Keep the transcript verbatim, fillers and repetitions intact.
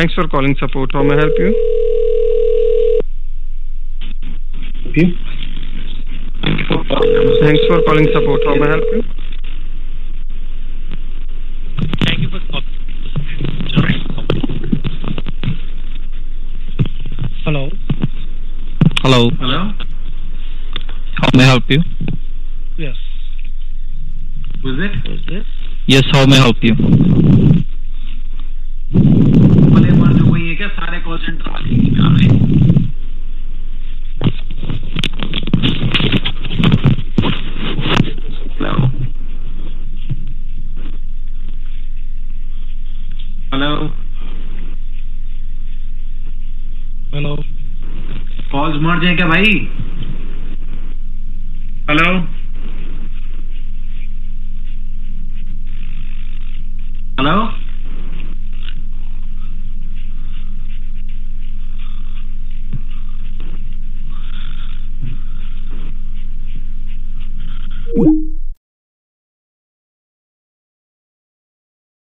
Thanks for calling support. How may I help you? you. Thanks for calling support. How may I help you? Thank you for calling. Hello. Hello. Hello? How may I help you? Yes. Who's it? Who's this? Yes, how may I help you? बोले मर्ज हो गई है क्या सारे call centre वाले नहीं आ रहे? Hello hello calls मर्ज है क्या भाई? Hello hello